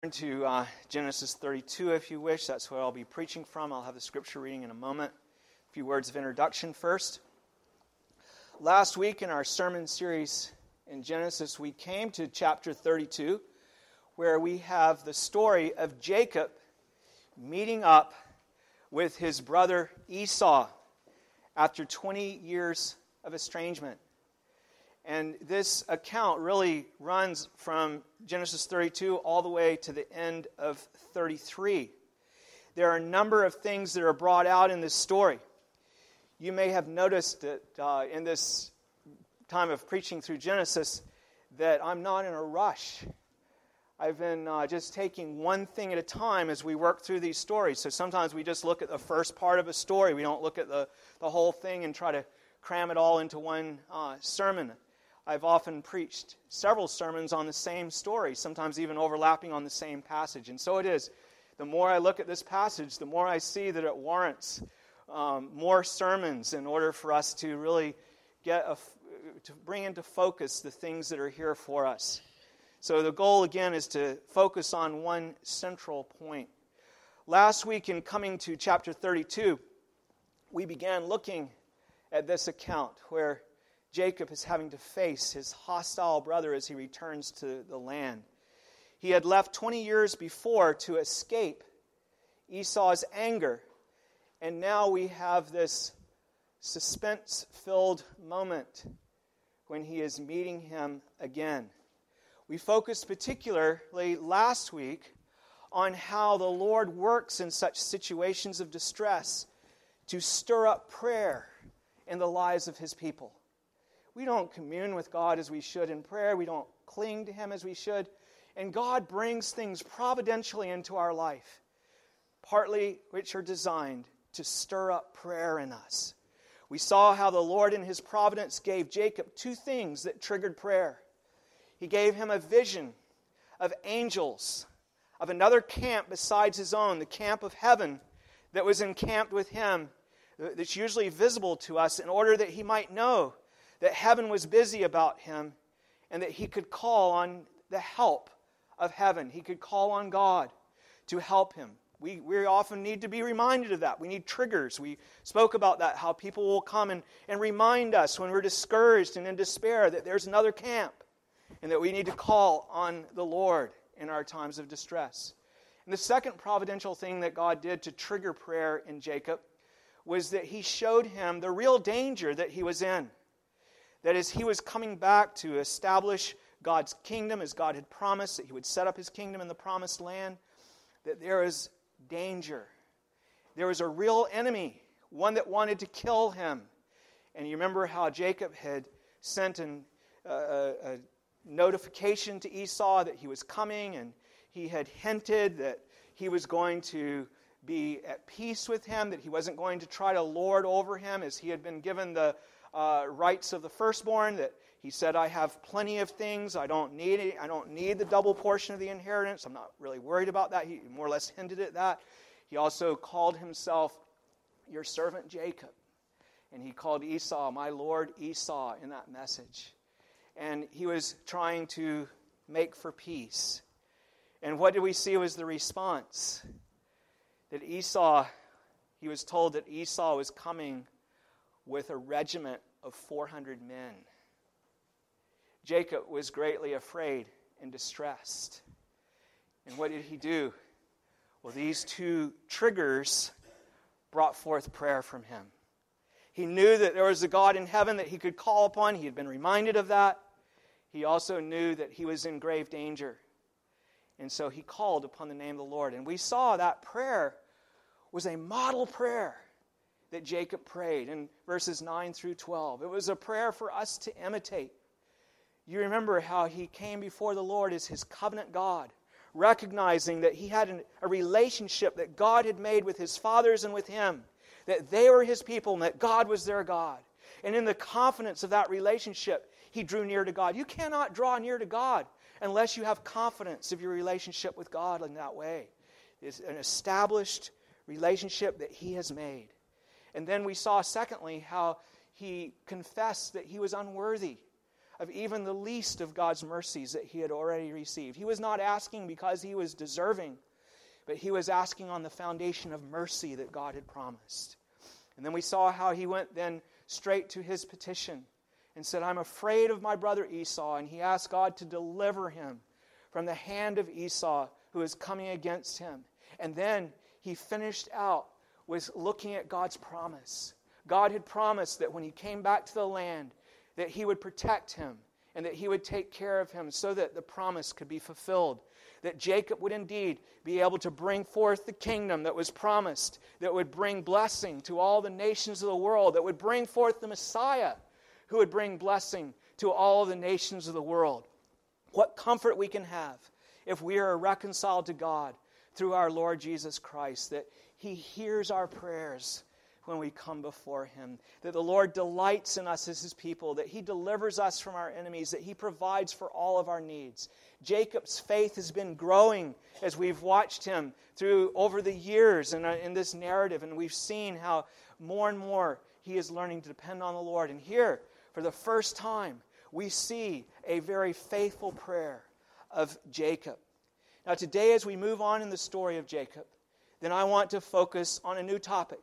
To Genesis 32, if you wish. That's where I'll be preaching from. I'll have the scripture reading in a moment. A few words of introduction first. Last week in our sermon series in Genesis, we came to chapter 32, where we have the story of Jacob meeting up with his brother Esau after 20 years of estrangement. And this account really runs from Genesis 32 all the way to the end of 33. There are a number of things that are brought out in this story. You may have noticed that in this time of preaching through Genesis that I'm not in a rush. I've been just taking one thing at a time as we work through these stories. So sometimes we just look at the first part of a story. We don't look at the whole thing and try to cram it all into one sermon. I've often preached several sermons on the same story, sometimes even overlapping on the same passage. And so it is. The more I look at this passage, the more I see that it warrants more sermons in order for us to really to bring into focus the things that are here for us. So the goal, again, is to focus on one central point. Last week, in coming to chapter 32, we began looking at this account where Jacob is having to face his hostile brother as he returns to the land. He had left 20 years before to escape Esau's anger, and now we have this suspense-filled moment when he is meeting him again. We focused particularly last week on how the Lord works in such situations of distress to stir up prayer in the lives of His people. We don't commune with God as we should in prayer. We don't cling to Him as we should. And God brings things providentially into our life, partly which are designed to stir up prayer in us. We saw how the Lord in His providence gave Jacob two things that triggered prayer. He gave him a vision of angels, of another camp besides his own, the camp of heaven that was encamped with him, that's usually visible to us in order that he might know that heaven was busy about him and that he could call on the help of heaven. He could call on God to help him. We often need to be reminded of that. We need triggers. We spoke about that, how people will come and remind us when we're discouraged and in despair that there's another camp and that we need to call on the Lord in our times of distress. And the second providential thing that God did to trigger prayer in Jacob was that He showed him the real danger that he was in. That as he was coming back to establish God's kingdom, as God had promised that He would set up His kingdom in the promised land, that there is danger. There was a real enemy, one that wanted to kill him. And you remember how Jacob had sent a notification to Esau that he was coming, and he had hinted that he was going to be at peace with him, that he wasn't going to try to lord over him as he had been given the rights of the firstborn, that he said, I have plenty of things, I don't need it, I don't need the double portion of the inheritance, I'm not really worried about that. He more or less hinted at that. He also called himself your servant Jacob, and he called Esau my Lord Esau in that message. And he was trying to make for peace. And what did we see was the response? That Esau, he was told that Esau was coming with a regiment of 400 men. Jacob was greatly afraid and distressed. And what did he do? Well, these two triggers brought forth prayer from him. He knew that there was a God in heaven that he could call upon. He had been reminded of that. He also knew that he was in grave danger. And so he called upon the name of the Lord. And we saw that prayer was a model prayer that Jacob prayed in verses 9 through 12. It was a prayer for us to imitate. You remember how he came before the Lord as his covenant God, recognizing that he had a relationship that God had made with his fathers and with him, that they were His people and that God was their God. And in the confidence of that relationship, he drew near to God. You cannot draw near to God unless you have confidence of your relationship with God in that way. It's an established relationship that He has made. And then we saw, secondly, how he confessed that he was unworthy of even the least of God's mercies that he had already received. He was not asking because he was deserving, but he was asking on the foundation of mercy that God had promised. And then we saw how he went then straight to his petition and said, I'm afraid of my brother Esau. And he asked God to deliver him from the hand of Esau who is coming against him. And then he finished out with looking at God's promise. God had promised that when he came back to the land, that he would protect him and that he would take care of him so that the promise could be fulfilled. That Jacob would indeed be able to bring forth the kingdom that was promised, that would bring blessing to all the nations of the world, that would bring forth the Messiah who would bring blessing to all the nations of the world. What comfort we can have if we are reconciled to God through our Lord Jesus Christ, that he hears our prayers when we come before him, that the Lord delights in us as his people, that he delivers us from our enemies, that he provides for all of our needs. Jacob's faith has been growing as we've watched him through over the years in this narrative, and we've seen how more and more he is learning to depend on the Lord. And here, for the first time, we see a very faithful prayer of Jacob. Now today, as we move on in the story of Jacob, then I want to focus on a new topic.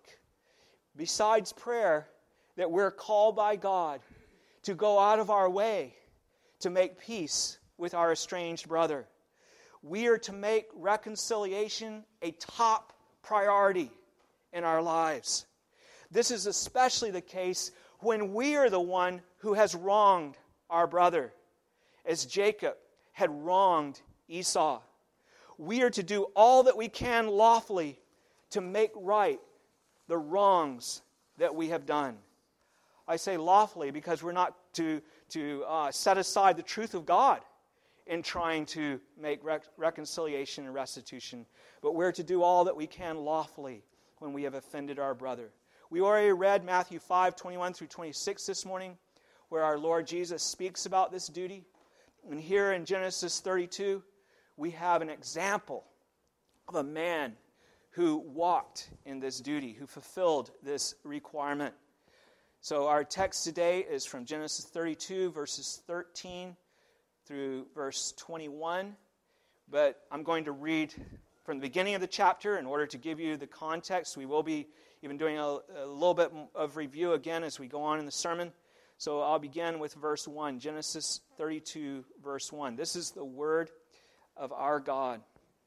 Besides prayer, that we're called by God to go out of our way to make peace with our estranged brother. We are to make reconciliation a top priority in our lives. This is especially the case when we are the one who has wronged our brother, as Jacob had wronged Esau. We are to do all that we can lawfully to make right the wrongs that we have done. I say lawfully because we're not to set aside the truth of God in trying to make reconciliation and restitution, but we're to do all that we can lawfully when we have offended our brother. We already read Matthew 5:21 through 26 this morning, where our Lord Jesus speaks about this duty. And here in Genesis 32, we have an example of a man who walked in this duty, who fulfilled this requirement. So our text today is from Genesis 32, verses 13 through verse 21. But I'm going to read from the beginning of the chapter in order to give you the context. We will be even doing a little bit of review again as we go on in the sermon. So I'll begin with verse 1, Genesis 32, verse 1. This is the word of our God.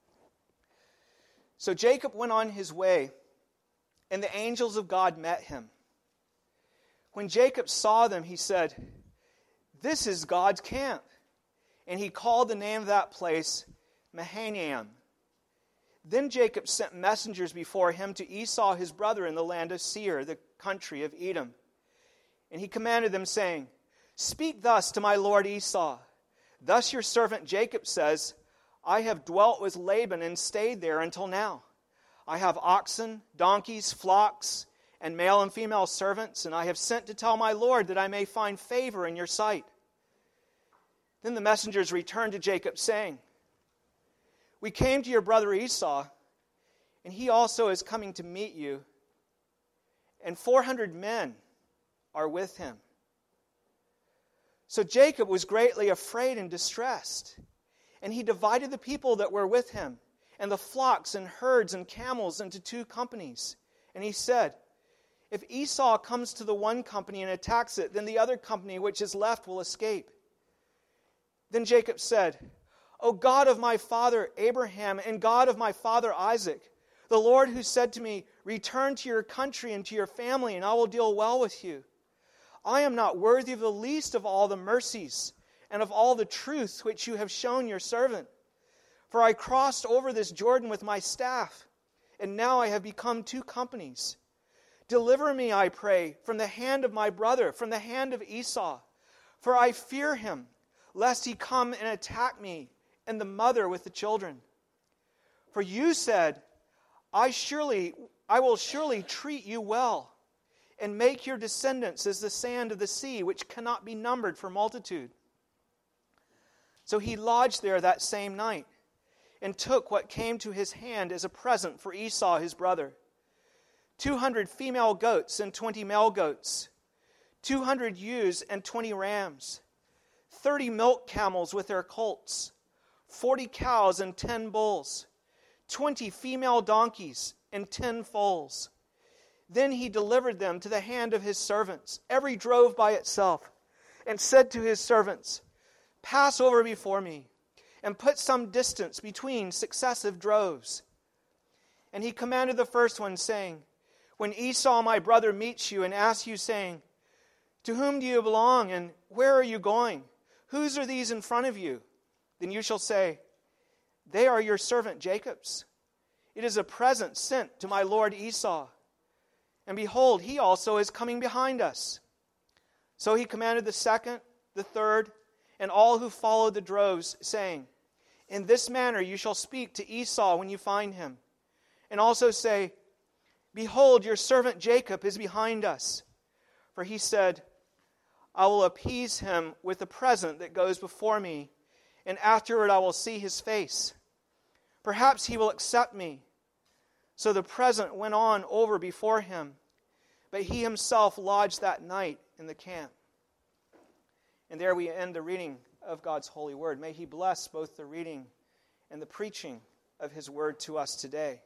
So Jacob went on his way, and the angels of God met him. When Jacob saw them, he said, "This is God's camp." And he called the name of that place Mahanaim. Then Jacob sent messengers before him to Esau his brother in the land of Seir, the country of Edom. And he commanded them, saying, "Speak thus to my lord Esau. Thus your servant Jacob says, I have dwelt with Laban and stayed there until now. I have oxen, donkeys, flocks, and male and female servants, and I have sent to tell my lord that I may find favor in your sight." Then the messengers returned to Jacob, saying, "We came to your brother Esau, and he also is coming to meet you, and 400 men are with him." So Jacob was greatly afraid and distressed, and he divided the people that were with him, and the flocks and herds and camels into 2 companies. And he said, "If Esau comes to the one company and attacks it, then the other company which is left will escape." Then Jacob said, "O God of my father Abraham and God of my father Isaac, the Lord who said to me, 'Return to your country and to your family, and I will deal well with you,' I am not worthy of the least of all the mercies and of all the truth which you have shown your servant. For I crossed over this Jordan with my staff, and now I have become 2 companies. Deliver me, I pray, from the hand of my brother, from the hand of Esau, for I fear him, lest he come and attack me and the mother with the children. For you said, I will surely treat you well, and make your descendants as the sand of the sea, which cannot be numbered for multitude." So he lodged there that same night, and took what came to his hand as a present for Esau his brother: 200 female goats and 20 male goats, 200 ewes and 20 rams, 30 milk camels with their colts, 40 cows and 10 bulls, 20 female donkeys and 10 foals. Then he delivered them to the hand of his servants, every drove by itself, and said to his servants, "Pass over before me, and put some distance between successive droves." And he commanded the first one, saying, "When Esau my brother meets you and asks you, saying, 'To whom do you belong, and where are you going? Whose are these in front of you?' Then you shall say, 'They are your servant Jacob's. It is a present sent to my lord Esau. And behold, he also is coming behind us.' So he commanded the second, the third, and all who followed the droves, saying, 'In this manner you shall speak to Esau when you find him. And also say, Behold, your servant Jacob is behind us. For he said, I will appease him with the present that goes before me, and afterward I will see his face. Perhaps he will accept me.' So the present went on over before him, but he himself lodged that night in the camp." And there we end the reading of God's holy word. May he bless both the reading and the preaching of his word to us today.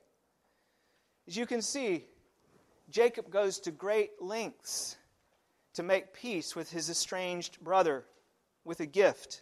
As you can see, Jacob goes to great lengths to make peace with his estranged brother with a gift.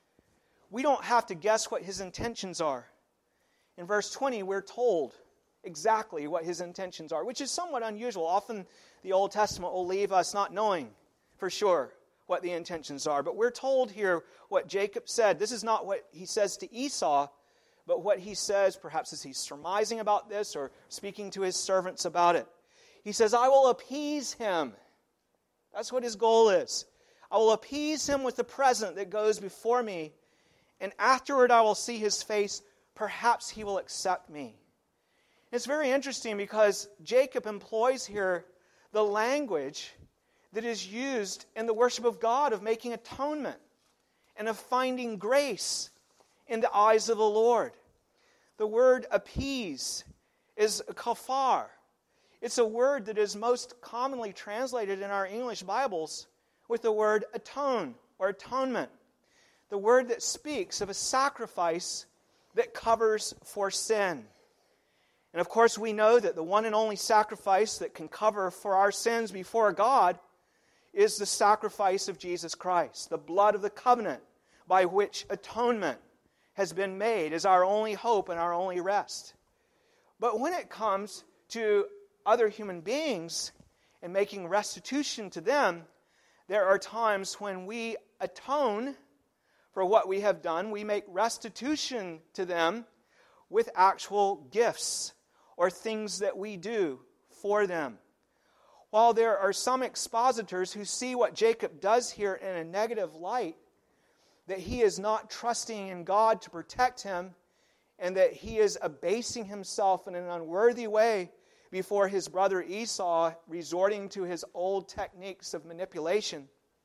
We don't have to guess what his intentions are. In verse 20, we're told exactly what his intentions are, which is somewhat unusual. Often the Old Testament will leave us not knowing for sure what the intentions are. But we're told here what Jacob said. This is not what he says to Esau, but what he says, perhaps as he's surmising about this or speaking to his servants about it. He says, "I will appease him." That's what his goal is. "I will appease him with the present that goes before me, and afterward I will see his face. Perhaps he will accept me." It's very interesting because Jacob employs here the language that is used in the worship of God, of making atonement and of finding grace in the eyes of the Lord. The word appease is kafar. It's a word that is most commonly translated in our English Bibles with the word atone or atonement. The word that speaks of a sacrifice that covers for sin. And of course we know that the one and only sacrifice that can cover for our sins before God is the sacrifice of Jesus Christ. The blood of the covenant by which atonement has been made is our only hope and our only rest. But when it comes to other human beings and making restitution to them, there are times when we atone for what we have done. We make restitution to them with actual gifts or things that we do for them. While there are some expositors who see what Jacob does here in a negative light, that he is not trusting in God to protect him, and that he is abasing himself in an unworthy way before his brother Esau, resorting to his old techniques of manipulation,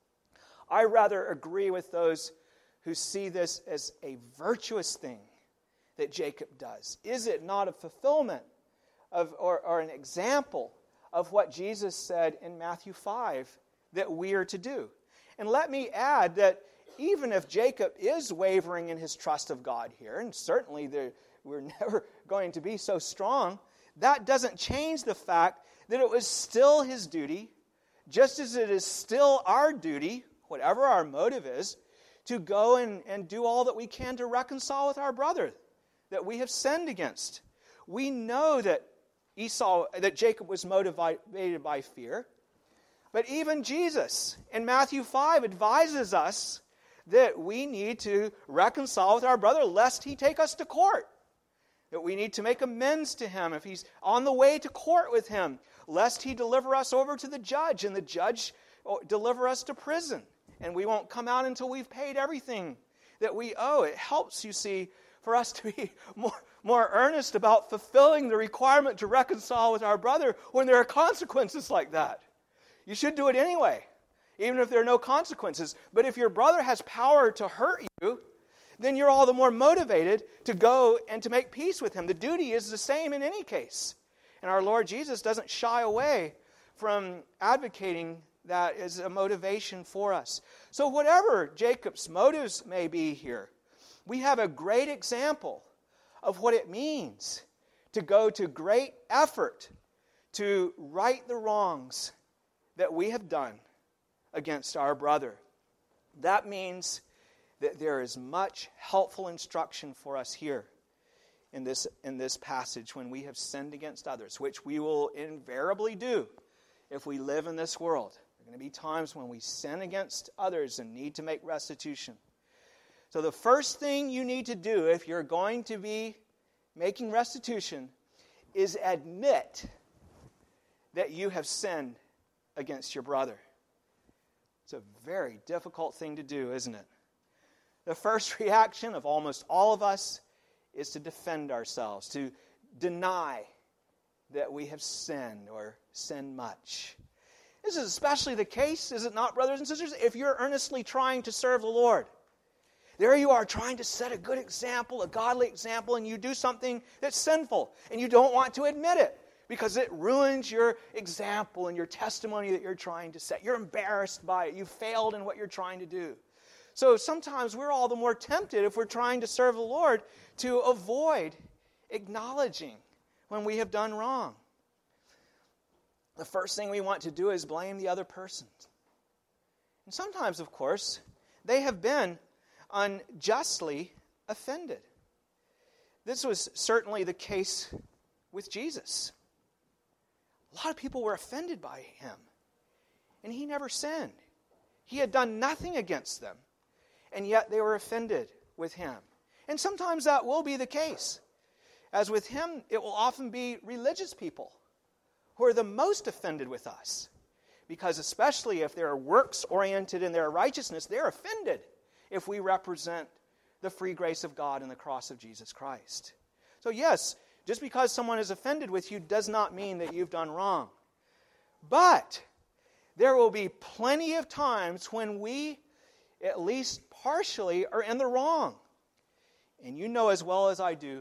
I rather agree with those who see this as a virtuous thing that Jacob does. Is it not a fulfillment of, or an example of what Jesus said in Matthew 5 that we are to do? And let me add that even if Jacob is wavering in his trust of God here, and certainly we're never going to be so strong, that doesn't change the fact that it was still his duty, just as it is still our duty, whatever our motive is, to go and do all that we can to reconcile with our brother that we have sinned against. We know that Jacob was motivated by fear, but even Jesus in Matthew 5 advises us that we need to reconcile with our brother lest he take us to court. That we need to make amends to him if he's on the way to court with him, lest he deliver us over to the judge and the judge deliver us to prison. And we won't come out until we've paid everything that we owe. It helps, you see, for us to be more earnest about fulfilling the requirement to reconcile with our brother when there are consequences like that. You should do it anyway, even if there are no consequences. But if your brother has power to hurt you, then you're all the more motivated to go and to make peace with him. The duty is the same in any case. And our Lord Jesus doesn't shy away from advocating that is a motivation for us. So whatever Jacob's motives may be here, we have a great example of what it means to go to great effort to right the wrongs that we have done against our brother. That means that there is much helpful instruction for us here in this passage when we have sinned against others, which we will invariably do if we live in this world. There are going to be times when we sin against others and need to make restitution. So the first thing you need to do if you're going to be making restitution is admit that you have sinned against your brother. It's a very difficult thing to do, isn't it? The first reaction of almost all of us is to defend ourselves, to deny that we have sinned or sinned much. This is especially the case, is it not, brothers and sisters, if you're earnestly trying to serve the Lord. There you are trying to set a good example, a godly example, and you do something that's sinful, and you don't want to admit it because it ruins your example and your testimony that you're trying to set. You're embarrassed by it. You failed in what you're trying to do. So sometimes we're all the more tempted, if we're trying to serve the Lord, to avoid acknowledging when we have done wrong. The first thing we want to do is blame the other person. And sometimes, of course, they have been unjustly offended. This was certainly the case with Jesus. A lot of people were offended by him, and he never sinned. He had done nothing against them, and yet they were offended with him. And sometimes that will be the case. As with him, it will often be religious people who are the most offended with us, because especially if they're works-oriented in their righteousness, they're offended if we represent the free grace of God in the cross of Jesus Christ. So yes, just because someone is offended with you does not mean that you've done wrong. But there will be plenty of times when we, at least partially, are in the wrong. And you know as well as I do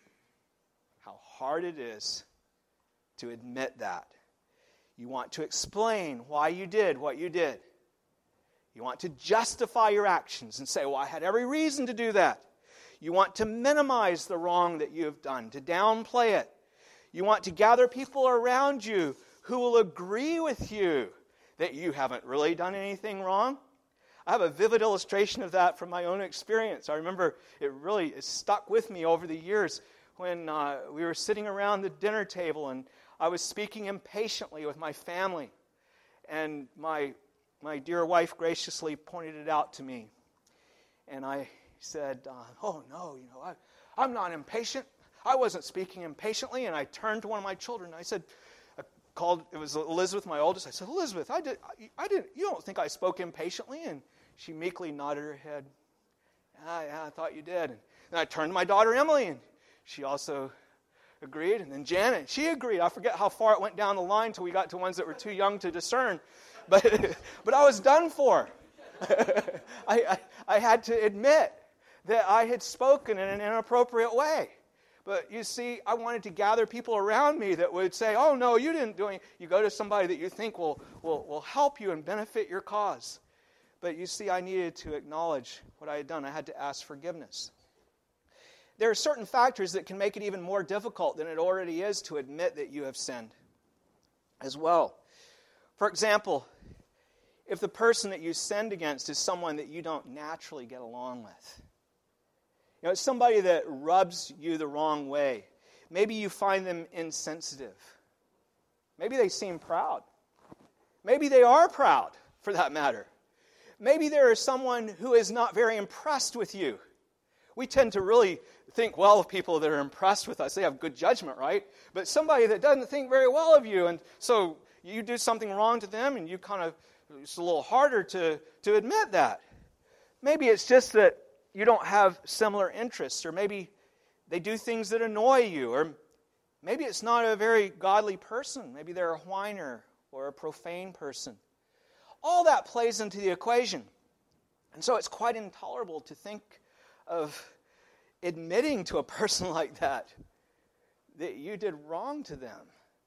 how hard it is to admit that. You want to explain why you did what you did. You want to justify your actions and say, well, I had every reason to do that. You want to minimize the wrong that you have done, to downplay it. You want to gather people around you who will agree with you that you haven't really done anything wrong. I have a vivid illustration of that from my own experience. I remember it stuck with me over the years when we were sitting around the dinner table and I was speaking impatiently with my family. And my dear wife graciously pointed it out to me. And I said, oh no, I'm not impatient. I wasn't speaking impatiently. And I turned to one of my children and I said, it was Elizabeth, my oldest. I said, Elizabeth, you don't think I spoke impatiently? And she meekly nodded her head. Yeah, I thought you did. And then I turned to my daughter Emily, and she also agreed. And then Janet, she agreed. I forget how far it went down the line till we got to ones that were too young to discern. But I was done for. I had to admit that I had spoken in an inappropriate way. But you see, I wanted to gather people around me that would say, oh no, you didn't do anything. You go to somebody that you think will help you and benefit your cause. But you see, I needed to acknowledge what I had done. I had to ask forgiveness. There are certain factors that can make it even more difficult than it already is to admit that you have sinned as well. For example, if the person that you sinned against is someone that you don't naturally get along with. It's somebody that rubs you the wrong way. Maybe you find them insensitive. Maybe they seem proud. Maybe they are proud, for that matter. Maybe there is someone who is not very impressed with you. We tend to really think well of people that are impressed with us. They have good judgment, right? But somebody that doesn't think very well of you, and so you do something wrong to them, and it's a little harder to admit that. Maybe it's just that you don't have similar interests, or maybe they do things that annoy you, or maybe it's not a very godly person. Maybe they're a whiner or a profane person. All that plays into the equation. And so it's quite intolerable to think of admitting to a person like that you did wrong to them.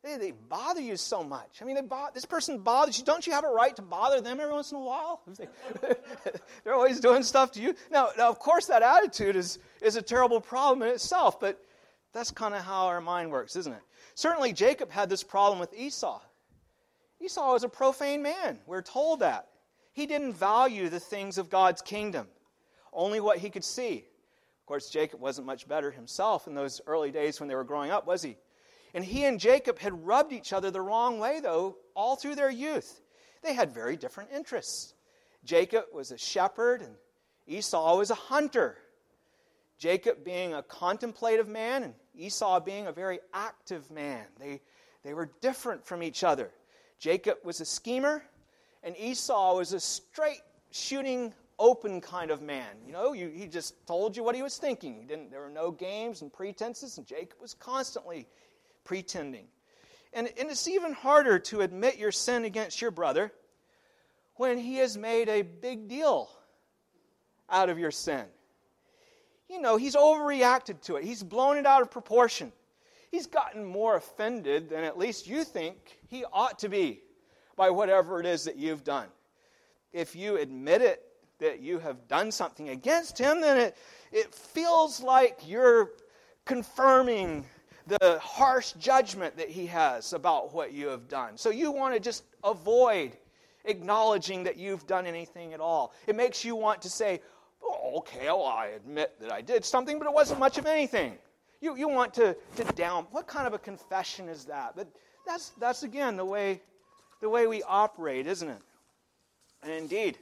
They bother you so much. I mean, this person bothers you. Don't you have a right to bother them every once in a while? They're always doing stuff to you. Now, of course, that attitude is a terrible problem in itself, but that's kind of how our mind works, isn't it? Certainly, Jacob had this problem with Esau. Esau was a profane man. We're told that. He didn't value the things of God's kingdom, only what he could see. Of course, Jacob wasn't much better himself in those early days when they were growing up, was he? And he and Jacob had rubbed each other the wrong way, though, all through their youth. They had very different interests. Jacob was a shepherd, and Esau was a hunter. Jacob being a contemplative man, and Esau being a very active man. They were different from each other. Jacob was a schemer, and Esau was a straight shooting, open kind of man. He just told you what he was thinking. There were no games and pretenses, and Jacob was constantly pretending. And it's even harder to admit your sin against your brother when he has made a big deal out of your sin. He's overreacted to it. He's blown it out of proportion. He's gotten more offended than at least you think he ought to be by whatever it is that you've done. If you admit it, that you have done something against him, then it feels like you're confirming the harsh judgment that he has about what you have done. So you want to just avoid acknowledging that you've done anything at all. It makes you want to say, oh, okay, I admit that I did something, but it wasn't much of anything. You want to down. What kind of a confession is that? But that's again the way we operate, isn't it? And indeed,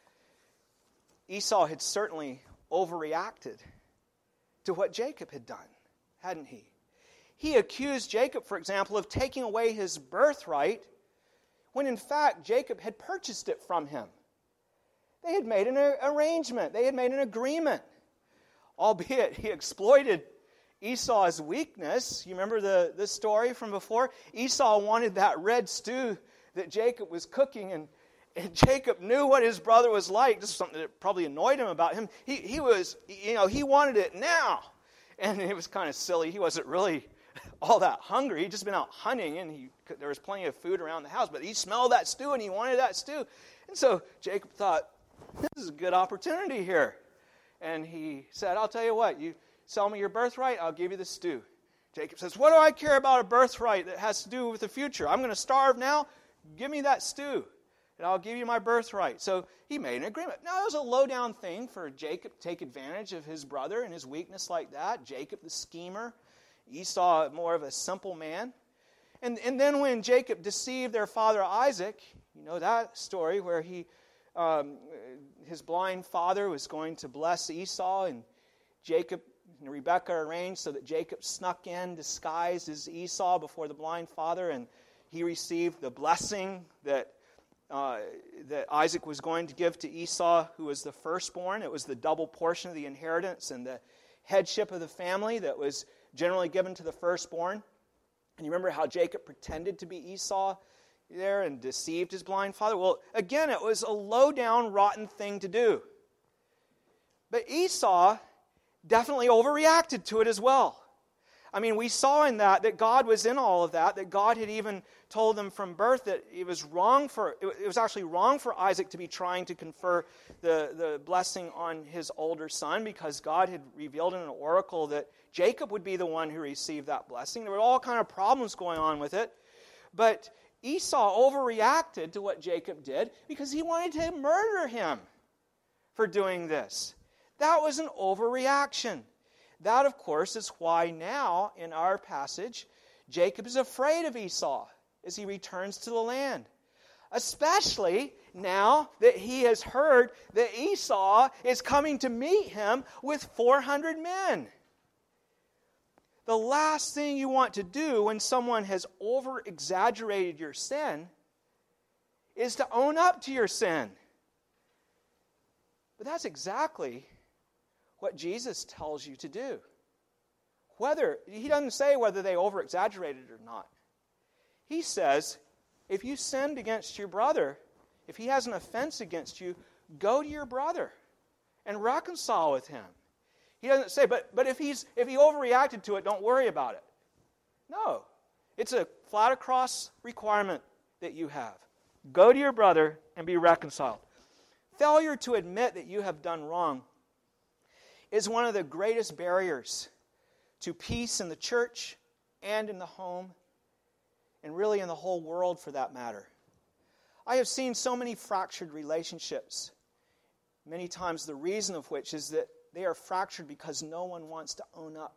Esau had certainly overreacted to what Jacob had done, hadn't he? He accused Jacob, for example, of taking away his birthright when in fact Jacob had purchased it from him. They had made an arrangement. They had made an agreement. Albeit he exploited Esau's weakness. You remember the story from before? Esau wanted that red stew that Jacob was cooking, and Jacob knew what his brother was like. This is something that probably annoyed him about him. He wanted it now. And it was kind of silly. He wasn't really all that hungry. He'd just been out hunting, and there was plenty of food around the house. But he smelled that stew, and he wanted that stew. And so Jacob thought, this is a good opportunity here. And he said, I'll tell you what, you sell me your birthright, I'll give you the stew. Jacob says, what do I care about a birthright that has to do with the future? I'm going to starve now. Give me that stew, and I'll give you my birthright. So he made an agreement. Now, it was a low-down thing for Jacob to take advantage of his brother and his weakness like that. Jacob the schemer, Esau more of a simple man. And then when Jacob deceived their father Isaac, you know that story where his blind father was going to bless Esau, and Jacob and Rebekah arranged so that Jacob snuck in, disguised as Esau before the blind father, and he received the blessing that Isaac was going to give to Esau, who was the firstborn. It was the double portion of the inheritance and the headship of the family that was generally given to the firstborn. And you remember how Jacob pretended to be Esau there and deceived his blind father? Well, again, it was a low-down, rotten thing to do. But Esau definitely overreacted to it as well. I mean, we saw in that God was in all of that God had even told them from birth that it was actually wrong for Isaac to be trying to confer the blessing on his older son, because God had revealed in an oracle that Jacob would be the one who received that blessing. There were all kind of problems going on with it. But Esau overreacted to what Jacob did because he wanted to murder him for doing this. That was an overreaction. That, of course, is why now, in our passage, Jacob is afraid of Esau as he returns to the land. Especially now that he has heard that Esau is coming to meet him with 400 men. The last thing you want to do when someone has over-exaggerated your sin is to own up to your sin. But that's exactly what Jesus tells you to do. He doesn't say whether they over-exaggerated or not. He says, if you sinned against your brother, if he has an offense against you, go to your brother and reconcile with him. He doesn't say, but if he overreacted to it, don't worry about it. No. It's a flat across requirement that you have. Go to your brother and be reconciled. Failure to admit that you have done wrong is one of the greatest barriers to peace in the church and in the home, and really in the whole world for that matter. I have seen so many fractured relationships, many times the reason of which is that they are fractured because no one wants to own up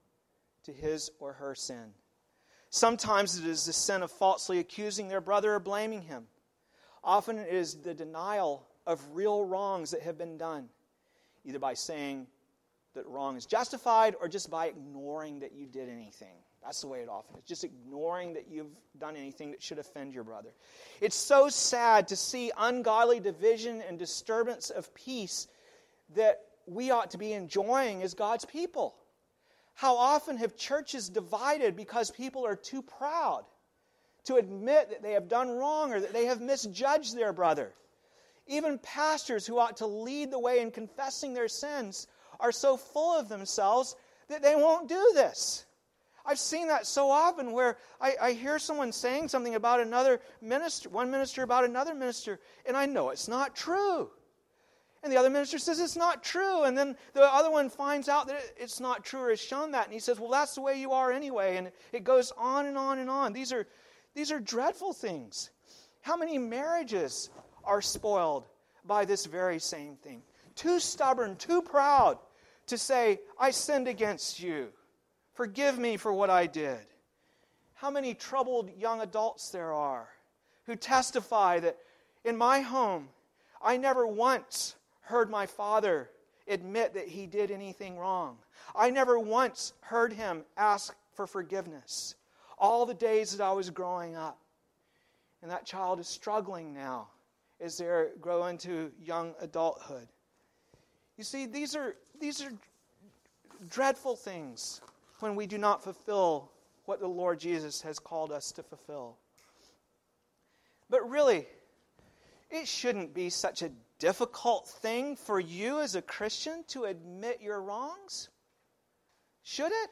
to his or her sin. Sometimes it is the sin of falsely accusing their brother or blaming him. Often it is the denial of real wrongs that have been done, either by saying that wrong is justified or just by ignoring that you did anything. That's the way it often is, just ignoring that you've done anything that should offend your brother. It's so sad to see ungodly division and disturbance of peace that we ought to be enjoying as God's people. How often have churches divided because people are too proud to admit that they have done wrong or that they have misjudged their brother? Even pastors who ought to lead the way in confessing their sins are so full of themselves that they won't do this. I've seen that so often where I hear someone saying something about another minister, one minister about another minister, and I know it's not true. And the other minister says it's not true. And then the other one finds out that it's not true or has shown that. And he says, well, that's the way you are anyway. And it goes on and on and on. These are dreadful things. How many marriages are spoiled by this very same thing? Too stubborn, too proud to say, I sinned against you. Forgive me for what I did. How many troubled young adults there are who testify that in my home, I never once heard my father admit that he did anything wrong. I never once heard him ask for forgiveness. All the days that I was growing up. And that child is struggling now as they grow into young adulthood. You see, these are dreadful things when we do not fulfill what the Lord Jesus has called us to fulfill. But really, it shouldn't be such a difficult thing for you as a Christian to admit your wrongs. Should it?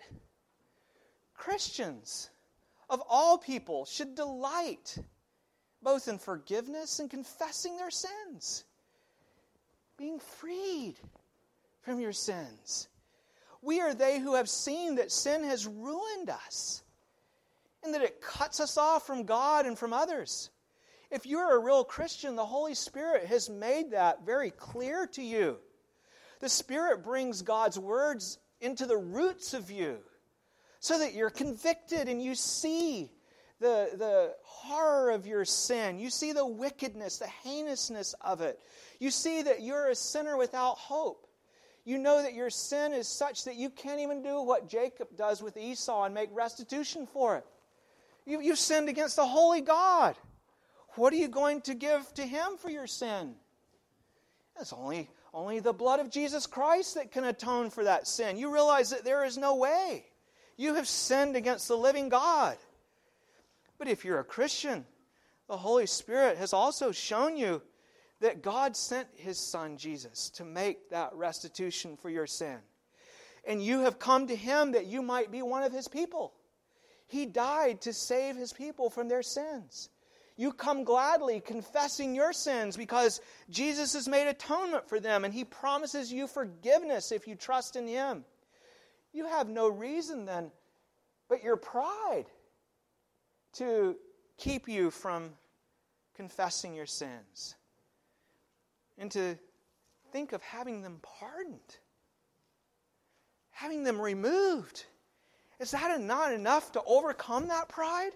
Christians of all people should delight both in forgiveness and confessing their sins. Being freed from your sins. We are they who have seen that sin has ruined us and that it cuts us off from God and from others. If you're a real Christian, the Holy Spirit has made that very clear to you. The Spirit brings God's words into the roots of you so that you're convicted and you see the horror of your sin. You see the wickedness, the heinousness of it. You see that you're a sinner without hope. You know that your sin is such that you can't even do what Jacob does with Esau and make restitution for it. You've sinned against the holy God. What are you going to give to Him for your sin? It's only the blood of Jesus Christ that can atone for that sin. You realize that there is no way. You have sinned against the living God. But if you're a Christian, the Holy Spirit has also shown you that God sent His Son Jesus to make that restitution for your sin. And you have come to Him that you might be one of His people. He died to save His people from their sins. You come gladly confessing your sins because Jesus has made atonement for them and He promises you forgiveness if you trust in Him. You have no reason then but your pride to keep you from confessing your sins and to think of having them pardoned, having them removed. Is that not enough to overcome that pride?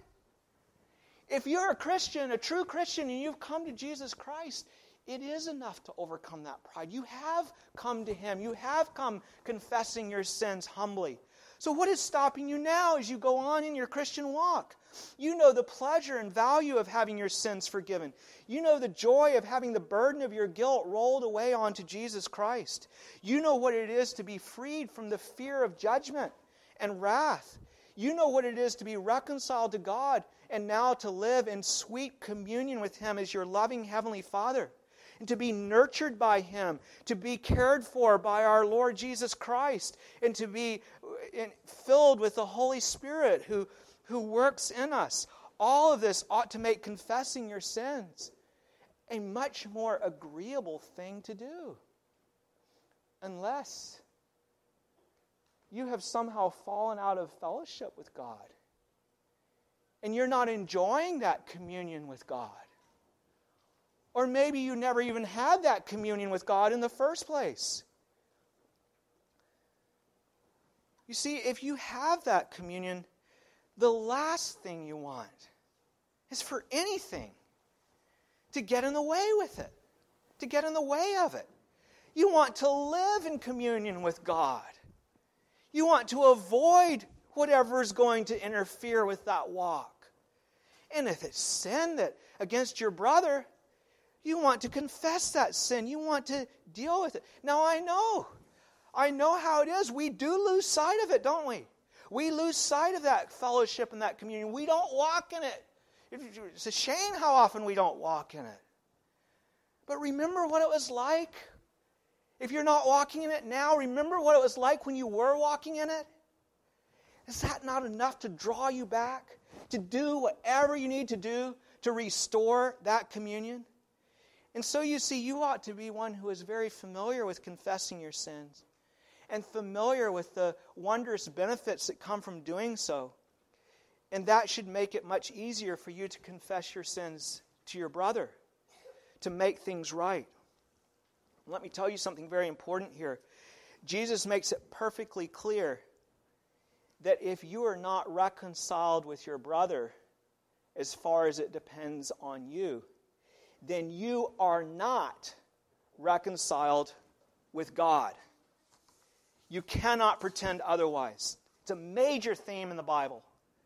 If you're a Christian, a true Christian, and you've come to Jesus Christ, it is enough to overcome that pride. You have come to Him. You have come confessing your sins humbly. So what is stopping you now as you go on in your Christian walk? You know the pleasure and value of having your sins forgiven. You know the joy of having the burden of your guilt rolled away onto Jesus Christ. You know what it is to be freed from the fear of judgment and wrath. You know what it is to be reconciled to God and now to live in sweet communion with Him as your loving Heavenly Father. And to be nurtured by Him, to be cared for by our Lord Jesus Christ, and to be filled with the Holy Spirit who who works in us. All of this ought to make confessing your sins a much more agreeable thing to do. Unless you have somehow fallen out of fellowship with God and you're not enjoying that communion with God. Or maybe you never even had that communion with God in the first place. You see, if you have that communion, the last thing you want is for anything to get in the way with it, to get in the way of it. You want to live in communion with God. You want to avoid whatever is going to interfere with that walk. And if it's sin that against your brother, you want to confess that sin. You want to deal with it. Now I know how it is. We do lose sight of it, don't we? We lose sight of that fellowship and that communion. We don't walk in it. It's a shame how often we don't walk in it. But remember what it was like. If you're not walking in it now, remember what it was like when you were walking in it. Is that not enough to draw you back? To do whatever you need to do to restore that communion? And so you see, you ought to be one who is very familiar with confessing your sins and familiar with the wondrous benefits that come from doing so. And that should make it much easier for you to confess your sins to your brother, to make things right. Let me tell you something very important here. Jesus makes it perfectly clear that if you are not reconciled with your brother as far as it depends on you, then you are not reconciled with God. You cannot pretend otherwise. It's a major theme in the Bible.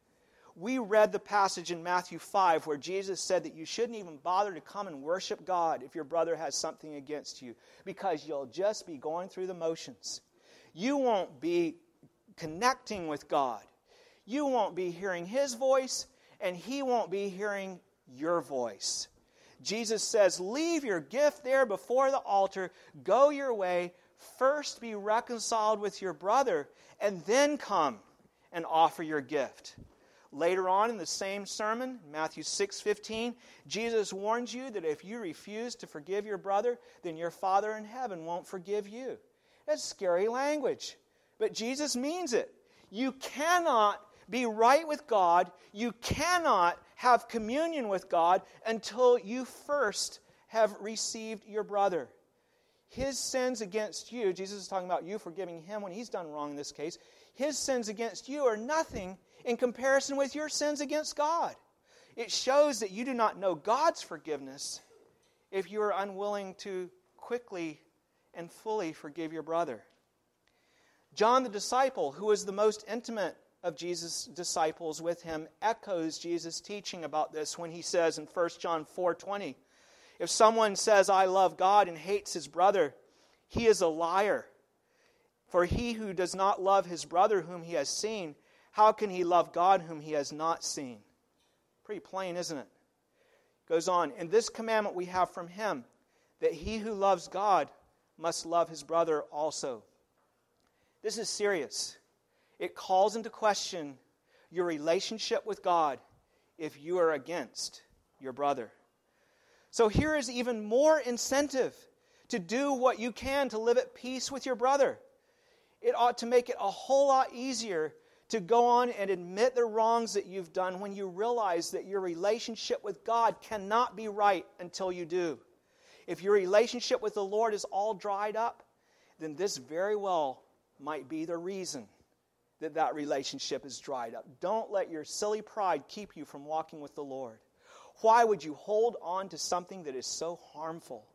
We read the passage in Matthew 5 where Jesus said that you shouldn't even bother to come and worship God if your brother has something against you, because you'll just be going through the motions. You won't be connecting with God. You won't be hearing His voice, and He won't be hearing your voice. Jesus says, leave your gift there before the altar, go your way, first be reconciled with your brother, and then come and offer your gift. Later on in the same sermon, Matthew 6:15, Jesus warns you that if you refuse to forgive your brother, then your Father in heaven won't forgive you. That's scary language, but Jesus means it. You cannot be right with God, you cannot have communion with God until you first have received your brother. His sins against you, Jesus is talking about you forgiving him when he's done wrong in this case, his sins against you are nothing in comparison with your sins against God. It shows that you do not know God's forgiveness if you are unwilling to quickly and fully forgive your brother. John the disciple, who was the most intimate of Jesus' disciples with him, echoes Jesus' teaching about this when he says in 1 John 4:20, if someone says, I love God and hates his brother, he is a liar. For he who does not love his brother whom he has seen, how can he love God whom he has not seen? Pretty plain, isn't it? Goes on, and this commandment we have from him, that he who loves God must love his brother also. This is serious. It calls into question your relationship with God if you are against your brother. So here is even more incentive to do what you can to live at peace with your brother. It ought to make it a whole lot easier to go on and admit the wrongs that you've done when you realize that your relationship with God cannot be right until you do. If your relationship with the Lord is all dried up, then this very well might be the reason that that relationship is dried up. Don't let your silly pride keep you from walking with the Lord. Why would you hold on to something that is so harmful?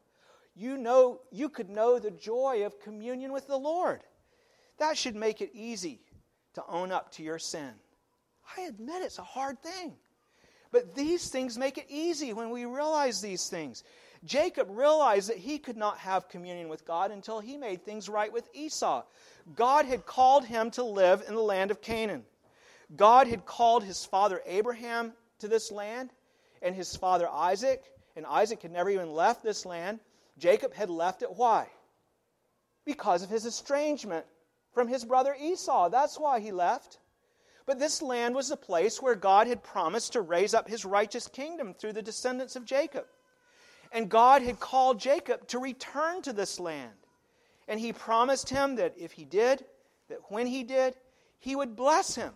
You could know the joy of communion with the Lord. That should make it easy to own up to your sin. I admit it's a hard thing. But these things make it easy when we realize these things. Jacob realized that he could not have communion with God until he made things right with Esau. God had called him to live in the land of Canaan. God had called his father Abraham to this land, and his father Isaac, and Isaac had never even left this land. Jacob had left it. Why? Because of his estrangement from his brother Esau. That's why he left. But this land was the place where God had promised to raise up his righteous kingdom through the descendants of Jacob. And God had called Jacob to return to this land. And he promised him that if he did, that when he did, he would bless him.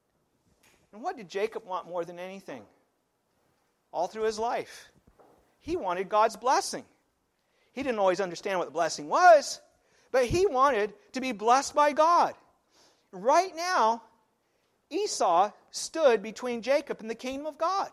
And what did Jacob want more than anything? All through his life, he wanted God's blessing. He didn't always understand what the blessing was, but he wanted to be blessed by God. Right now, Esau stood between Jacob and the kingdom of God,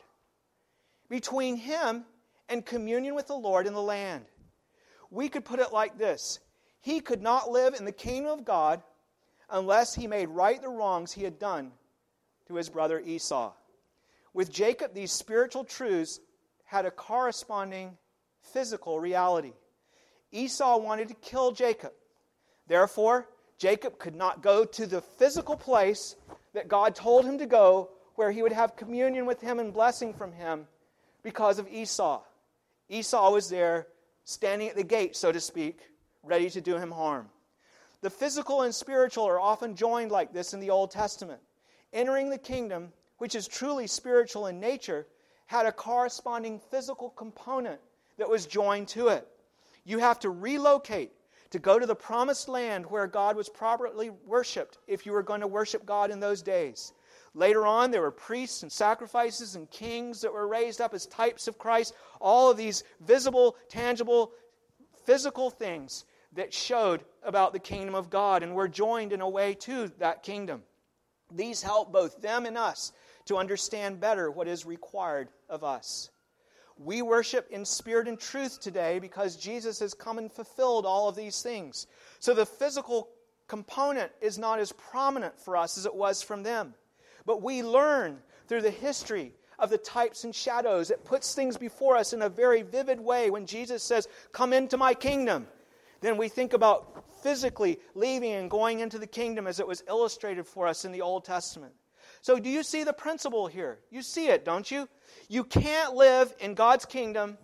between him and communion with the Lord in the land. We could put it like this: he could not live in the kingdom of God unless he made right the wrongs he had done to his brother Esau. With Jacob, these spiritual truths had a corresponding physical reality. Esau wanted to kill Jacob. Therefore, Jacob could not go to the physical place that God told him to go, where he would have communion with him and blessing from him, because of Esau. Esau was there, standing at the gate, so to speak, ready to do him harm. The physical and spiritual are often joined like this in the Old Testament. Entering the kingdom, which is truly spiritual in nature, had a corresponding physical component that was joined to it. You have to relocate to go to the promised land where God was properly worshipped, if you were going to worship God in those days. Later on, there were priests and sacrifices and kings that were raised up as types of Christ. All of these visible, tangible, physical things that showed about the kingdom of God and were joined in a way to that kingdom. These help both them and us to understand better what is required of us. We worship in spirit and truth today because Jesus has come and fulfilled all of these things. So the physical component is not as prominent for us as it was from them. But we learn through the history of the types and shadows. It puts things before us in a very vivid way. When Jesus says, "Come into my kingdom," then we think about physically leaving and going into the kingdom as it was illustrated for us in the Old Testament. So do you see the principle here? You see it, don't you? You can't live in God's kingdom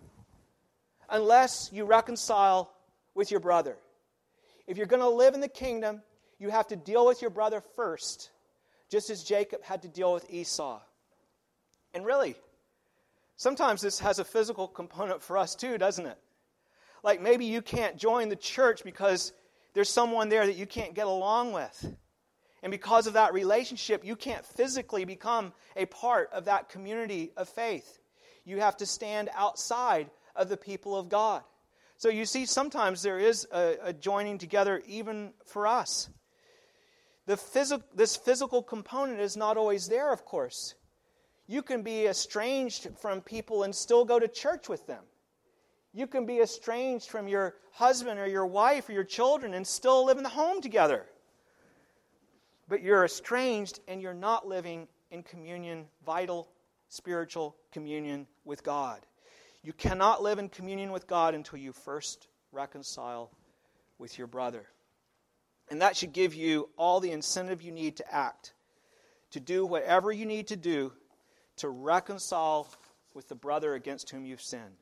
unless you reconcile with your brother. If you're going to live in the kingdom, you have to deal with your brother first, just as Jacob had to deal with Esau. And really, sometimes this has a physical component for us too, doesn't it? Like maybe you can't join the church because there's someone there that you can't get along with. And because of that relationship, you can't physically become a part of that community of faith. You have to stand outside of the people of God. So you see, sometimes there is a joining together even for us. This physical component is not always there, of course. You can be estranged from people and still go to church with them. You can be estranged from your husband or your wife or your children and still live in the home together. But you're estranged and you're not living in communion, vital spiritual communion with God. You cannot live in communion with God until you first reconcile with your brother. And that should give you all the incentive you need to act, to do whatever you need to do to reconcile with the brother against whom you've sinned.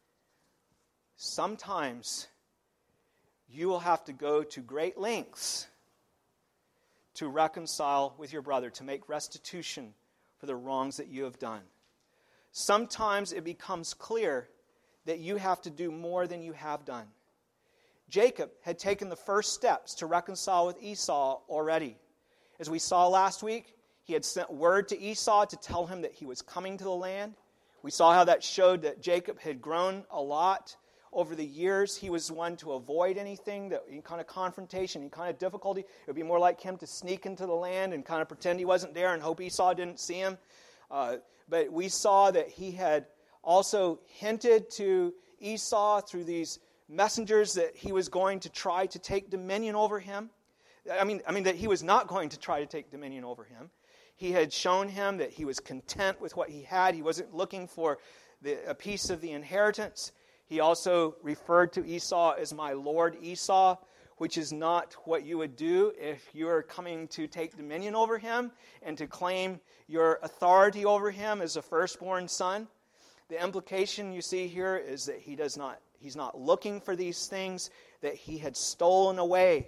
Sometimes you will have to go to great lengths to reconcile with your brother, to make restitution for the wrongs that you have done. Sometimes it becomes clear that you have to do more than you have done. Jacob had taken the first steps to reconcile with Esau already. As we saw last week, he had sent word to Esau to tell him that he was coming to the land. We saw how that showed that Jacob had grown a lot over the years. He was one to avoid anything, any kind of confrontation, any kind of difficulty. It would be more like him to sneak into the land and kind of pretend he wasn't there and hope Esau didn't see him. But we saw that he had also hinted to Esau through these messengers that he was going to try to take dominion over him. I mean that he was not going to try to take dominion over him. He had shown him that he was content with what he had. He wasn't looking for a piece of the inheritance. He also referred to Esau as my Lord Esau, which is not what you would do if you are coming to take dominion over him and to claim your authority over him as a firstborn son. The implication you see here is that he's not looking for these things that he had stolen away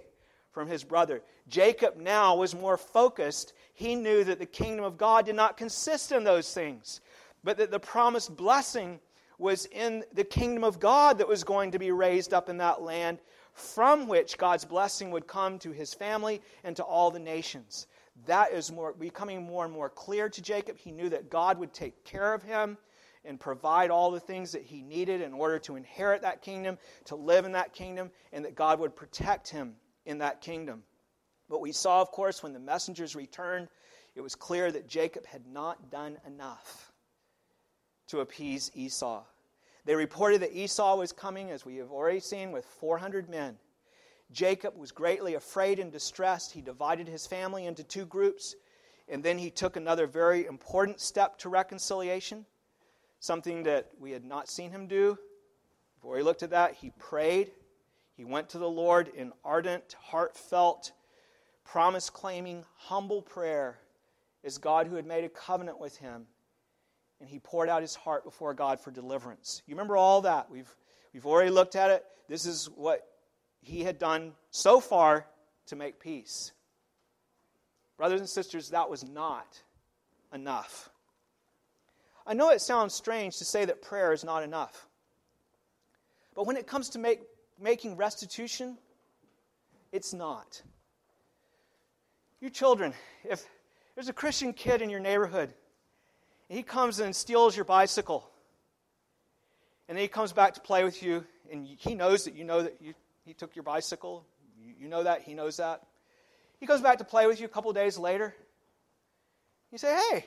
from his brother. Jacob now was more focused. He knew that the kingdom of God did not consist in those things, but that the promised blessing was in the kingdom of God that was going to be raised up in that land, from which God's blessing would come to his family and to all the nations. That is becoming more and more clear to Jacob. He knew that God would take care of him and provide all the things that he needed in order to inherit that kingdom, to live in that kingdom, and that God would protect him in that kingdom. But we saw, of course, when the messengers returned, it was clear that Jacob had not done enough to appease Esau. They reported that Esau was coming, as we have already seen, with 400 men. Jacob was greatly afraid and distressed. He divided his family into two groups, and then he took another very important step to reconciliation, something that we had not seen him do. Before he looked at that, he prayed. He went to the Lord in ardent, heartfelt, promise-claiming, humble prayer as God who had made a covenant with him. And he poured out his heart before God for deliverance. You remember all that. We've already looked at it. This is what he had done so far to make peace. Brothers and sisters, that was not enough. I know it sounds strange to say that prayer is not enough. But when it comes to making restitution, it's not. You children, if there's a Christian kid in your neighborhood, and he comes and steals your bicycle, and then he comes back to play with you, and he knows that you know that he took your bicycle. You know that. He knows that. He comes back to play with you a couple of days later. You say, hey,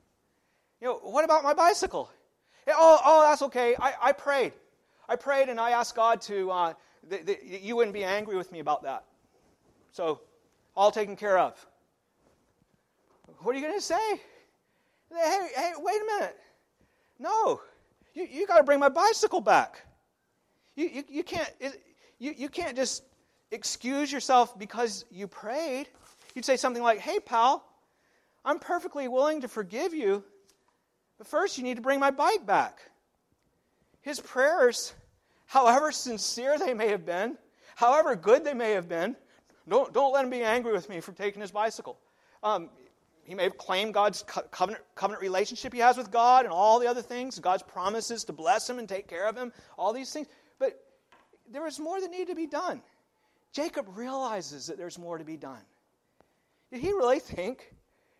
what about my bicycle? Hey, oh, that's okay. I prayed. I prayed and I asked God that you wouldn't be angry with me about that. So, all taken care of. What are you going to say? Hey, wait a minute. No, you got to bring my bicycle back. You can't just excuse yourself because you prayed. You'd say something like, hey, pal, I'm perfectly willing to forgive you, but first you need to bring my bike back. His prayers, however sincere they may have been, however good they may have been, don't let him be angry with me for taking his bicycle. He may have claimed God's covenant relationship he has with God and all the other things, God's promises to bless him and take care of him, all these things. But there was more that needed to be done. Jacob realizes that there's more to be done. Did he really think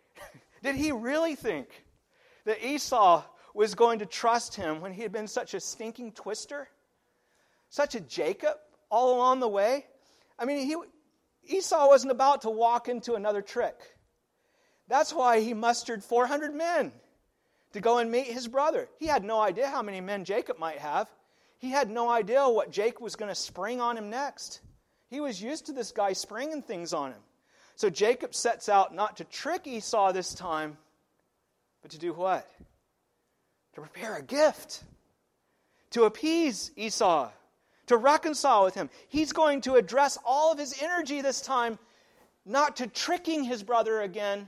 that Esau was going to trust him when he had been such a stinking twister? Such a Jacob all along the way? I mean, Esau wasn't about to walk into another trick. That's why he mustered 400 men to go and meet his brother. He had no idea how many men Jacob might have. He had no idea what Jacob was going to spring on him next. He was used to this guy springing things on him. So Jacob sets out not to trick Esau this time, but to do what? To prepare a gift. To appease Esau. To reconcile with him. He's going to address all of his energy this time, not to tricking his brother again,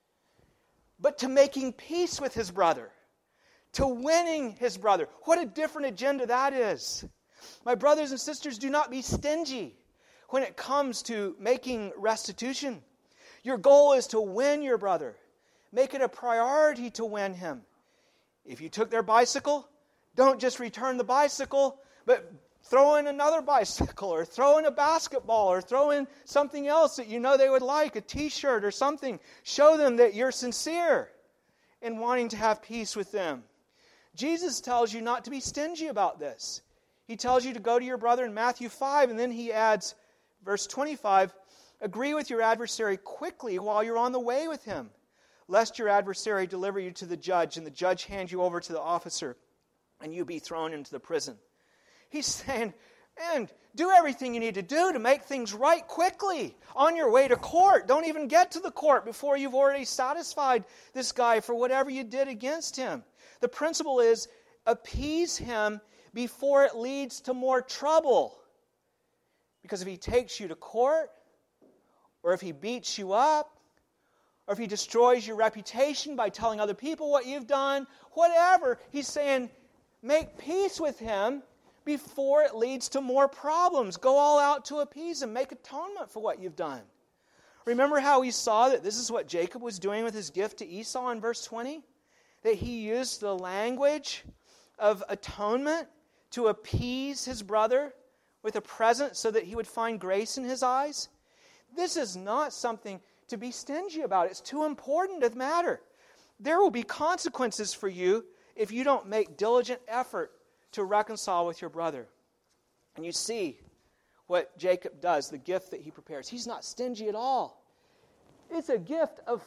but to making peace with his brother. To winning his brother. What a different agenda that is. My brothers and sisters, do not be stingy when it comes to making restitution. Your goal is to win your brother. Make it a priority to win him. If you took their bicycle, don't just return the bicycle, but throw in another bicycle, or throw in a basketball, or throw in something else that you know they would like, a t-shirt or something. Show them that you're sincere in wanting to have peace with them. Jesus tells you not to be stingy about this. He tells you to go to your brother in Matthew 5, and then he adds, verse 25, agree with your adversary quickly while you're on the way with him, lest your adversary deliver you to the judge, and the judge hand you over to the officer, and you be thrown into the prison. He's saying, and do everything you need to do to make things right quickly on your way to court. Don't even get to the court before you've already satisfied this guy for whatever you did against him. The principle is appease him before it leads to more trouble. Because if he takes you to court, or if he beats you up, or if he destroys your reputation by telling other people what you've done, whatever, he's saying, make peace with him before it leads to more problems. Go all out to appease him. Make atonement for what you've done. Remember how we saw that this is what Jacob was doing with his gift to Esau in verse 20? That he used the language of atonement to appease his brother with a present so that he would find grace in his eyes? This is not something to be stingy about. It's too important to matter. There will be consequences for you if you don't make diligent effort to reconcile with your brother. And you see what Jacob does, the gift that he prepares. He's not stingy at all. It's a gift of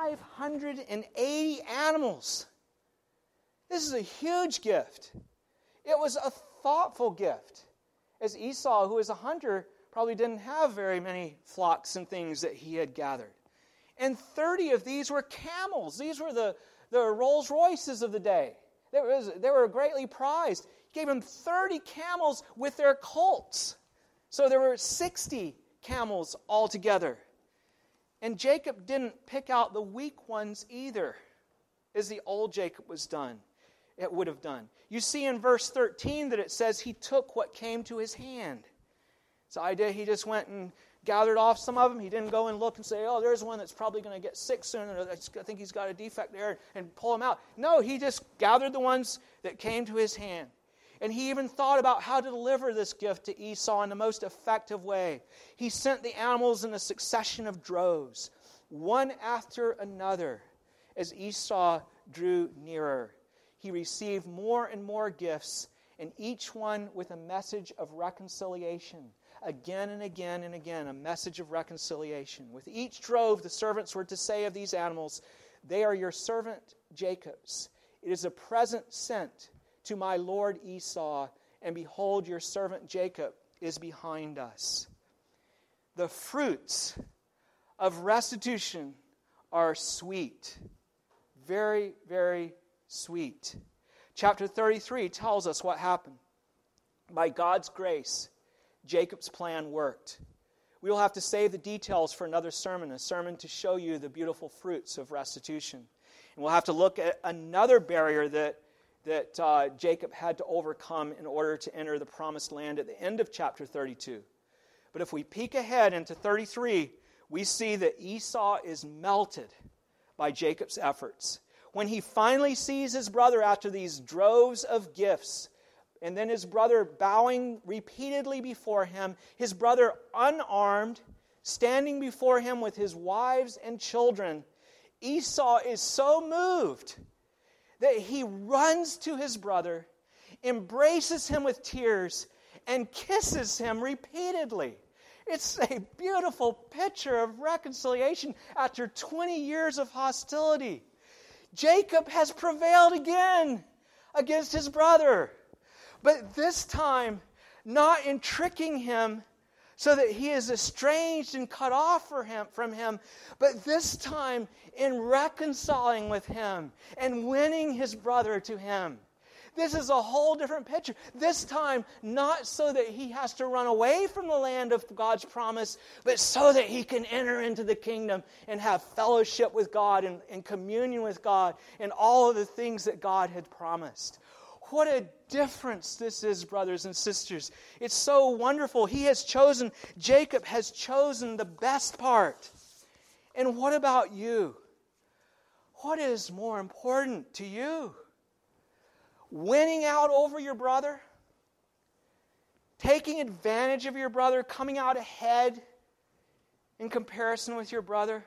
580 animals. This is a huge gift. It was a thoughtful gift. As Esau, who is a hunter, probably didn't have very many flocks and things that he had gathered. And 30 of these were camels. These were the Rolls Royces of the day. They were greatly prized. He gave him 30 camels with their colts. So there were 60 camels altogether. And Jacob didn't pick out the weak ones either, as the old Jacob would have done. You see in verse 13 that it says he took what came to his hand. It's the idea he just went and gathered off some of them. He didn't go and look and say, oh, there's one that's probably going to get sick soon, or I think he's got a defect there, and pull them out. No, he just gathered the ones that came to his hand. And he even thought about how to deliver this gift to Esau in the most effective way. He sent the animals in a succession of droves, one after another, as Esau drew nearer. He received more and more gifts, and each one with a message of reconciliation. Again and again and again, a message of reconciliation. With each drove, the servants were to say of these animals, they are your servant Jacob's. It is a present sent to my lord Esau, and behold, your servant Jacob is behind us. The fruits of restitution are sweet. Very, very sweet. Chapter 33 tells us what happened. By God's grace, Jacob's plan worked. We will have to save the details for another sermon, a sermon to show you the beautiful fruits of restitution. And we'll have to look at another barrier that Jacob had to overcome in order to enter the promised land at the end of chapter 32. But if we peek ahead into 33, we see that Esau is melted by Jacob's efforts. When he finally sees his brother after these droves of gifts, and then his brother bowing repeatedly before him, his brother unarmed, standing before him with his wives and children, Esau is so moved that he runs to his brother, embraces him with tears, and kisses him repeatedly. It's a beautiful picture of reconciliation after 20 years of hostility. Jacob has prevailed again against his brother, but this time not in tricking him so that he is estranged and cut off from him, but this time in reconciling with him and winning his brother to him. This is a whole different picture. This time, not so that he has to run away from the land of God's promise, but so that he can enter into the kingdom and have fellowship with God and communion with God and all of the things that God had promised. What a difference this is, brothers and sisters. It's so wonderful. Jacob has chosen the best part. And what about you? What is more important to you? Winning out over your brother? Taking advantage of your brother? Coming out ahead in comparison with your brother?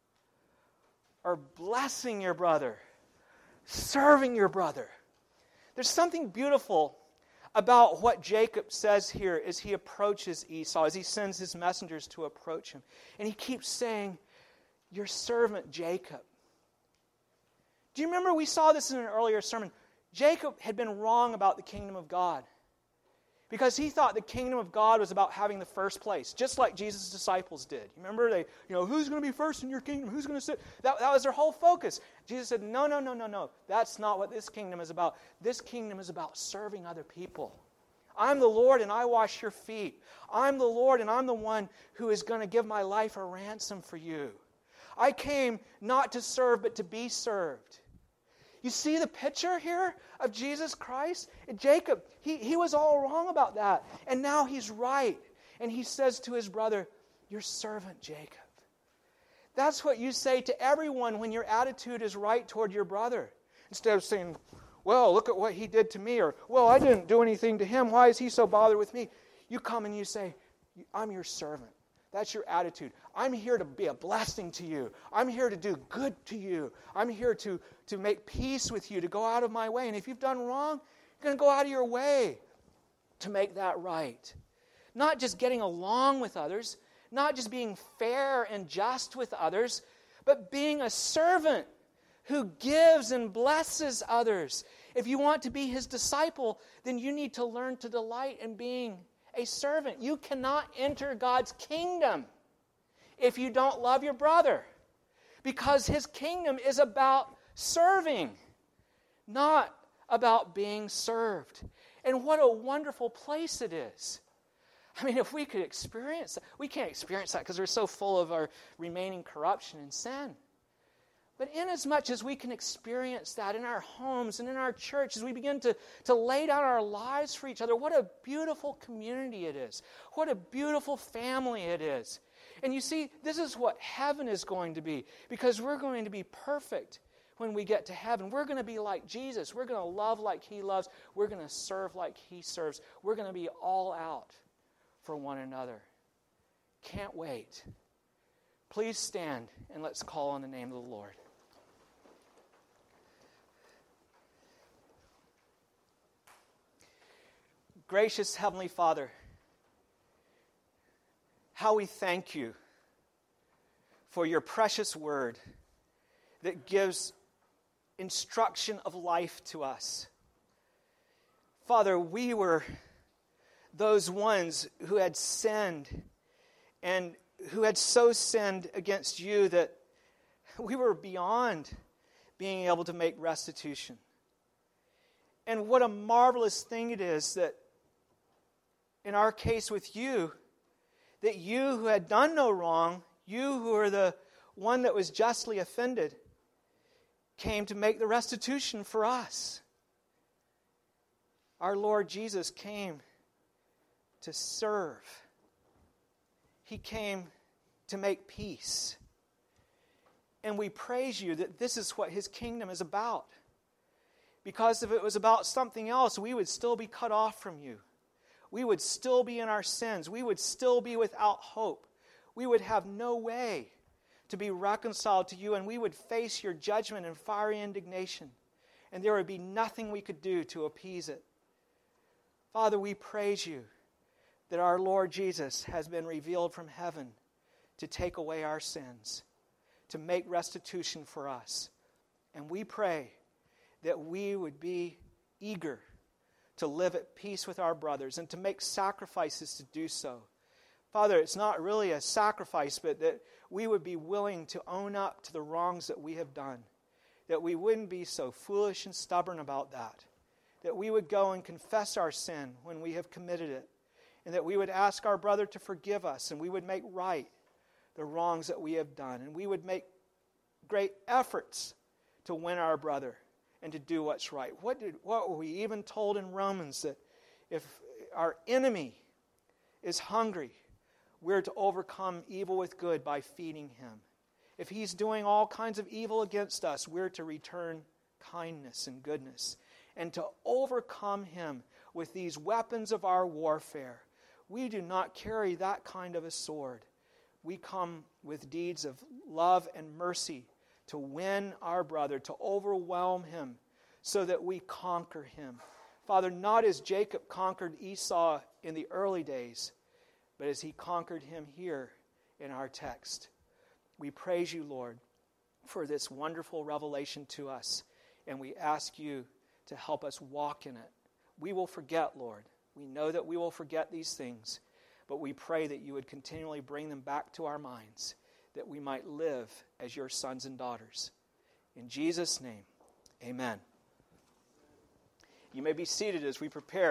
Or blessing your brother? Serving your brother? There's something beautiful about what Jacob says here as he approaches Esau, as he sends his messengers to approach him. And he keeps saying, your servant Jacob. Do you remember we saw this in an earlier sermon? Jacob had been wrong about the kingdom of God because he thought the kingdom of God was about having the first place, just like Jesus' disciples did. You remember who's going to be first in your kingdom? Who's going to sit? That was their whole focus. Jesus said, no. That's not what this kingdom is about. This kingdom is about serving other people. I'm the Lord and I wash your feet. I'm the Lord and I'm the one who is going to give my life a ransom for you. I came not to serve but to be served. You see the picture here of Jesus Christ? Jacob, he was all wrong about that. And now he's right. And he says to his brother, your servant Jacob. That's what you say to everyone when your attitude is right toward your brother. Instead of saying, well, look at what he did to me, or, well, I didn't do anything to him. Why is he so bothered with me? You come and you say, I'm your servant. That's your attitude. I'm here to be a blessing to you. I'm here to do good to you. I'm here to make peace with you, to go out of my way. And if you've done wrong, you're going to go out of your way to make that right. Not just getting along with others, not just being fair and just with others, but being a servant who gives and blesses others. If you want to be his disciple, then you need to learn to delight in being a servant. You cannot enter God's kingdom if you don't love your brother, because his kingdom is about serving, not about being served. And what a wonderful place it is. I mean, if we could experience that, we can't experience that because we're so full of our remaining corruption and sin. But inasmuch as we can experience that in our homes and in our church, as we begin to lay down our lives for each other, what a beautiful community it is. What a beautiful family it is. And you see, this is what heaven is going to be, because we're going to be perfect when we get to heaven. We're going to be like Jesus. We're going to love like he loves. We're going to serve like he serves. We're going to be all out for one another. Can't wait. Please stand and let's call on the name of the Lord. Gracious Heavenly Father, how we thank you for your precious word that gives instruction of life to us. Father, we were those ones who had sinned and who had so sinned against you that we were beyond being able to make restitution. And what a marvelous thing it is that in our case with you, that you who had done no wrong, you who are the one that was justly offended, came to make the restitution for us. Our Lord Jesus came to serve. He came to make peace. And we praise you that this is what his kingdom is about. Because if it was about something else, we would still be cut off from you. We would still be in our sins. We would still be without hope. We would have no way to be reconciled to you, and we would face your judgment and fiery indignation. And there would be nothing we could do to appease it. Father, we praise you that our Lord Jesus has been revealed from heaven to take away our sins, to make restitution for us. And we pray that we would be eager to live at peace with our brothers and to make sacrifices to do so. Father, it's not really a sacrifice, but that we would be willing to own up to the wrongs that we have done, that we wouldn't be so foolish and stubborn about that we would go and confess our sin when we have committed it, and that we would ask our brother to forgive us, and we would make right the wrongs that we have done, and we would make great efforts to win our brother and to do what's right. What were we even told in Romans, that if our enemy is hungry, we're to overcome evil with good by feeding him. If he's doing all kinds of evil against us, we're to return kindness and goodness, and to overcome him with these weapons of our warfare. We do not carry that kind of a sword. We come with deeds of love and mercy to win our brother, to overwhelm him, so that we conquer him. Father, not as Jacob conquered Esau in the early days, but as he conquered him here in our text. We praise you, Lord, for this wonderful revelation to us, and we ask you to help us walk in it. We will forget, Lord. We know that we will forget these things, but we pray that you would continually bring them back to our minds, that we might live as your sons and daughters. In Jesus' name, amen. You may be seated as we prepare.